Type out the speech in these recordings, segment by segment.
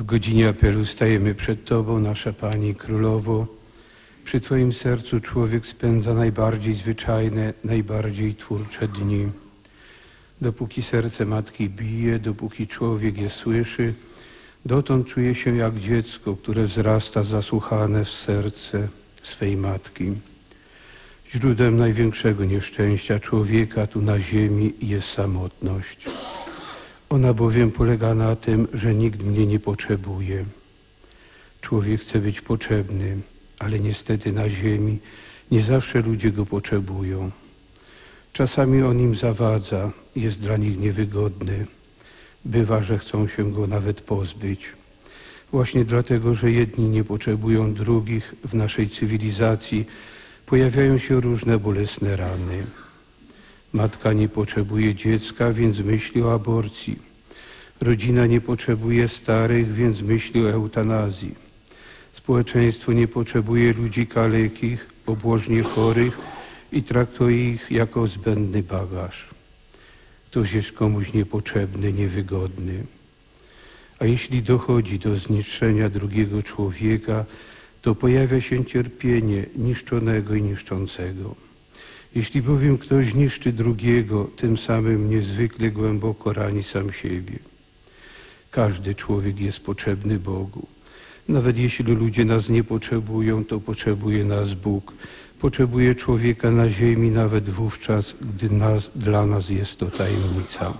godzinie apelu stajemy przed Tobą, nasza Pani Królowo. Przy Twoim sercu człowiek spędza najbardziej zwyczajne, najbardziej twórcze dni. Dopóki serce matki bije, dopóki człowiek je słyszy, dotąd czuje się jak dziecko, które wzrasta zasłuchane w serce swej matki. Źródłem największego nieszczęścia człowieka tu na ziemi jest samotność. Ona bowiem polega na tym, że nikt mnie nie potrzebuje. Człowiek chce być potrzebny, ale niestety na ziemi nie zawsze ludzie go potrzebują. Czasami on im zawadza, jest dla nich niewygodny. Bywa, że chcą się go nawet pozbyć. Właśnie dlatego, że jedni nie potrzebują drugich, w naszej cywilizacji pojawiają się różne bolesne rany. Matka nie potrzebuje dziecka, więc myśli o aborcji. Rodzina nie potrzebuje starych, więc myśli o eutanazji. Społeczeństwo nie potrzebuje ludzi kalekich, pobłożnie chorych i traktuje ich jako zbędny bagaż. Ktoś jest komuś niepotrzebny, niewygodny. A jeśli dochodzi do zniszczenia drugiego człowieka, to pojawia się cierpienie niszczonego i niszczącego. Jeśli bowiem ktoś niszczy drugiego, tym samym niezwykle głęboko rani sam siebie. Każdy człowiek jest potrzebny Bogu. Nawet jeśli ludzie nas nie potrzebują, to potrzebuje nas Bóg. Potrzebuje człowieka na ziemi nawet wówczas, gdy dla nas jest to tajemnica.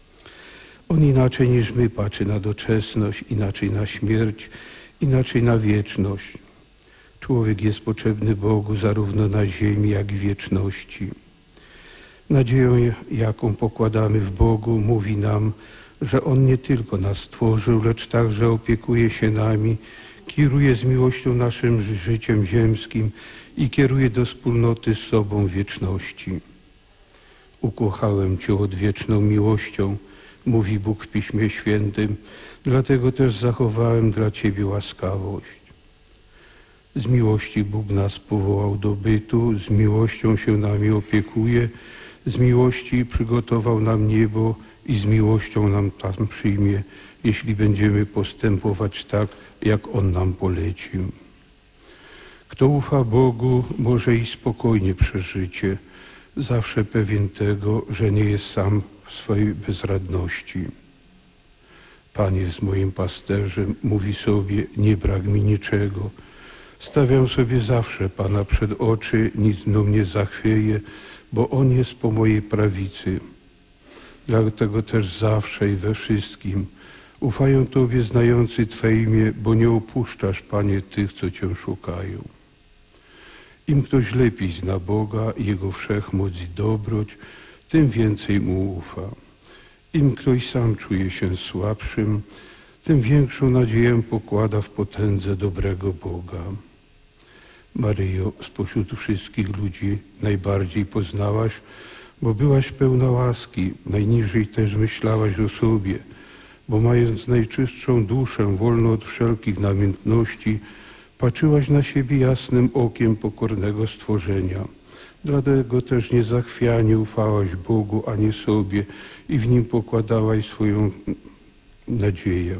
On inaczej niż my patrzy na doczesność, inaczej na śmierć, inaczej na wieczność. Człowiek jest potrzebny Bogu zarówno na ziemi, jak i wieczności. Nadzieją, jaką pokładamy w Bogu, mówi nam, że On nie tylko nas stworzył, lecz także opiekuje się nami, kieruje z miłością naszym życiem ziemskim i kieruje do wspólnoty z sobą w wieczności. Ukochałem Cię odwieczną miłością, mówi Bóg w Piśmie Świętym, dlatego też zachowałem dla Ciebie łaskawość. Z miłości Bóg nas powołał do bytu, z miłością się nami opiekuje, z miłości przygotował nam niebo i z miłością nam tam przyjmie, jeśli będziemy postępować tak, jak On nam polecił. Kto ufa Bogu, może i spokojnie przez życie, zawsze pewien tego, że nie jest sam w swojej bezradności. Pan jest moim pasterzem, mówi sobie, nie brak mi niczego. Stawiam sobie zawsze Pana przed oczy, nic mną nie zachwieje, bo On jest po mojej prawicy. Dlatego też zawsze i we wszystkim ufają Tobie znający Twe imię, bo nie opuszczasz, Panie, tych, co Cię szukają. Im ktoś lepiej zna Boga, Jego wszechmoc i dobroć, tym więcej Mu ufa. Im ktoś sam czuje się słabszym, tym większą nadzieję pokłada w potędze dobrego Boga. Maryjo, spośród wszystkich ludzi najbardziej poznałaś, bo byłaś pełna łaski, najniżej też myślałaś o sobie, bo mając najczystszą duszę, wolną od wszelkich namiętności, patrzyłaś na siebie jasnym okiem pokornego stworzenia. Dlatego też niezachwianie ufałaś Bogu, a nie sobie i w Nim pokładałaś swoją nadzieję.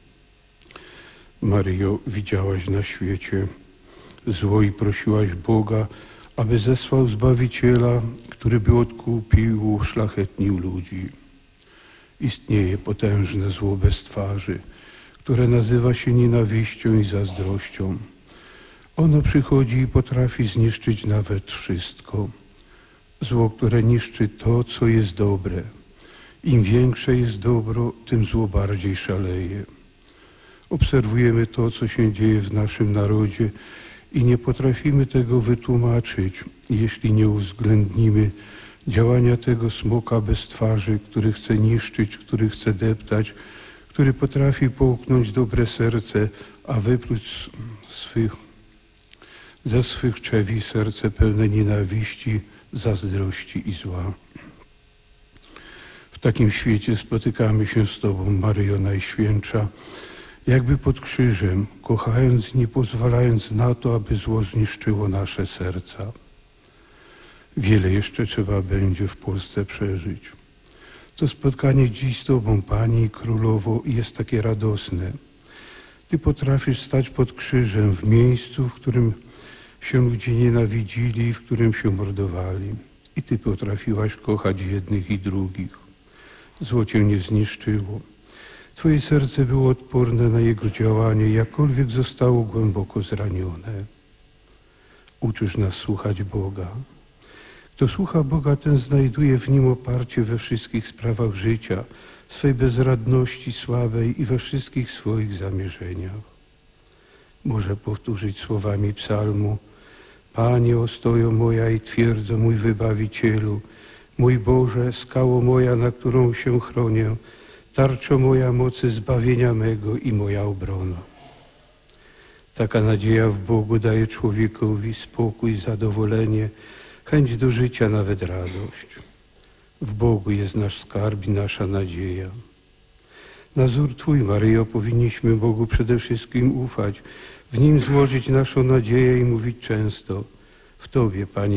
Maryjo, widziałaś na świecie zło i prosiłaś Boga, aby zesłał Zbawiciela, który by odkupił, uszlachetnił ludzi. Istnieje potężne zło bez twarzy, które nazywa się nienawiścią i zazdrością. Ono przychodzi i potrafi zniszczyć nawet wszystko. Zło, które niszczy to, co jest dobre. Im większe jest dobro, tym zło bardziej szaleje. Obserwujemy to, co się dzieje w naszym narodzie i nie potrafimy tego wytłumaczyć, jeśli nie uwzględnimy działania tego smoka bez twarzy, który chce niszczyć, który chce deptać, który potrafi połknąć dobre serce, a wypluć ze swych trzewi serce pełne nienawiści, zazdrości i zła. W takim świecie spotykamy się z Tobą, Maryjo Najświętsza, jakby pod krzyżem, kochając i nie pozwalając na to, aby zło zniszczyło nasze serca. Wiele jeszcze trzeba będzie w Polsce przeżyć. To spotkanie dziś z Tobą, Pani Królowo, jest takie radosne. Ty potrafisz stać pod krzyżem w miejscu, w którym się ludzie nienawidzili, w którym się mordowali. I Ty potrafiłaś kochać jednych i drugich. Zło Cię nie zniszczyło. Twoje serce było odporne na jego działanie, jakkolwiek zostało głęboko zranione. Uczysz nas słuchać Boga. Kto słucha Boga, ten znajduje w Nim oparcie we wszystkich sprawach życia, swej bezradności słabej i we wszystkich swoich zamierzeniach. Może powtórzyć słowami psalmu: Panie, ostojo moja i twierdzo mój Wybawicielu, mój Boże, skało moja, na którą się chronię, tarczo moja mocy zbawienia mego i moja obrona. Taka nadzieja w Bogu daje człowiekowi spokój, zadowolenie, chęć do życia, nawet radość. W Bogu jest nasz skarb i nasza nadzieja. Na wzór Twój, Maryjo, powinniśmy Bogu przede wszystkim ufać, w Nim złożyć naszą nadzieję i mówić często: w Tobie, Panie,